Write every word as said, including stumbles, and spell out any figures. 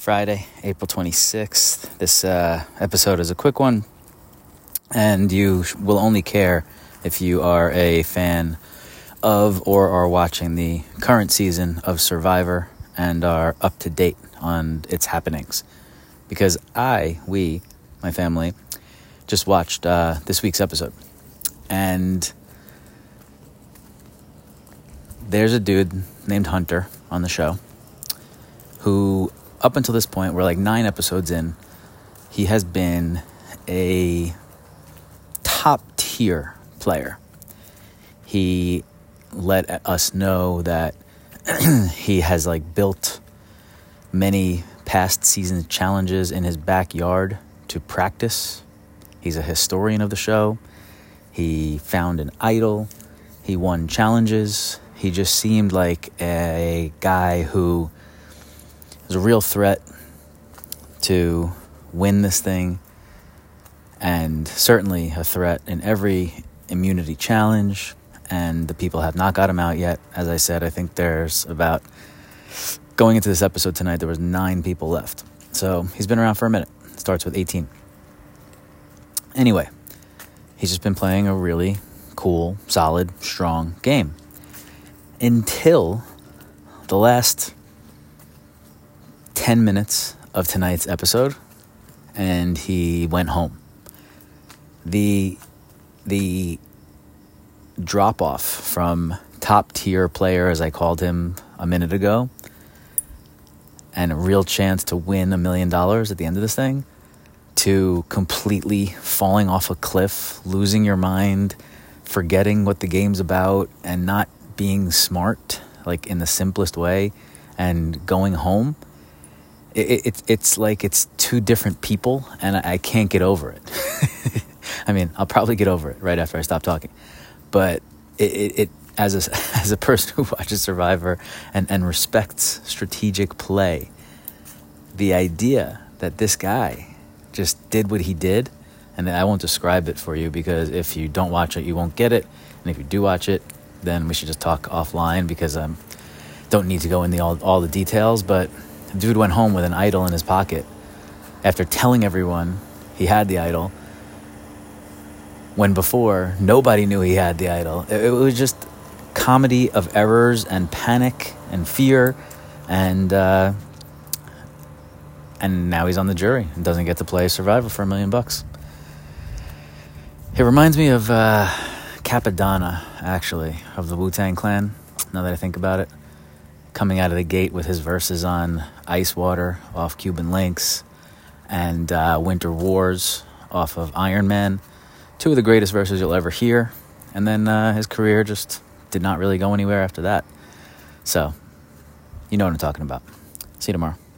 Friday, April twenty-sixth. This uh, episode is a quick one, and you will only care if you are a fan of or are watching the current season of Survivor and are up to date on its happenings. Because I, we, my family, just watched uh, this week's episode. And there's a dude named Hunter on the show who, up until this point, we're like nine episodes in, he has been a top-tier player. He let us know that he has like built many past season challenges in his backyard to practice. He's a historian of the show. He found an idol. He won challenges. He just seemed like a guy who was a real threat to win this thing, and certainly a threat in every immunity challenge. And the people have not got him out yet. As I said, I think there's about, going into this episode tonight, there was nine people left. So he's been around for a minute. Starts with eighteen. Anyway, he's just been playing a really cool, solid, strong game. Until the last ten minutes of tonight's episode, and he went home. The, the drop-off from top-tier player, as I called him a minute ago, and a real chance to win a million dollars at the end of this thing, to completely falling off a cliff, losing your mind, forgetting what the game's about, and not being smart, like in the simplest way, and going home. It, it, it's like it's two different people, and I, I can't get over it. I mean, I'll probably get over it right after I stop talking. But it, it, it as a as a person who watches Survivor and, and respects strategic play, the idea that this guy just did what he did, and I won't describe it for you because if you don't watch it, you won't get it. And if you do watch it, then we should just talk offline because I um, don't need to go into all, all the details. But the dude went home with an idol in his pocket after telling everyone he had the idol, when before nobody knew he had the idol. It, it was just comedy of errors and panic and fear, and uh, and now he's on the jury and doesn't get to play Survivor for a million bucks. It reminds me of uh, Capadonna, actually, of the Wu-Tang Clan, now that I think about it. Coming out of the gate with his verses on Ice Water off Cuban Links and uh, Winter Wars off of Iron Man. Two of the greatest verses you'll ever hear. And then uh, his career just did not really go anywhere after that. So, you know what I'm talking about. See you tomorrow.